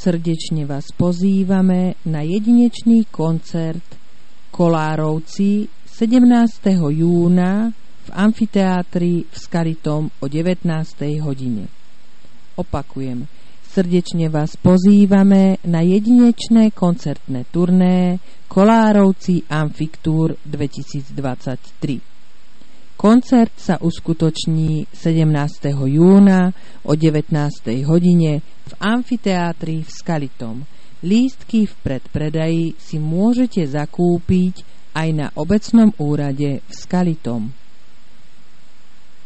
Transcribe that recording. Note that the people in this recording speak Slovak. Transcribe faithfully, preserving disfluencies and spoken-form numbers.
Srdečne vás pozývame na jedinečný koncert Kolárovci sedemnásteho júna v amfiteátri v Skalitom o devätnástej hodine. Opakujem, srdečne vás pozývame na jedinečné koncertné turné Kolárovci Amfiktúr dvetisícdvadsaťtri. Koncert sa uskutoční sedemnásteho júna o devätnástej hodine v amfiteátri v Skalitom. Lístky v predpredaji si môžete zakúpiť aj na obecnom úrade v Skalitom.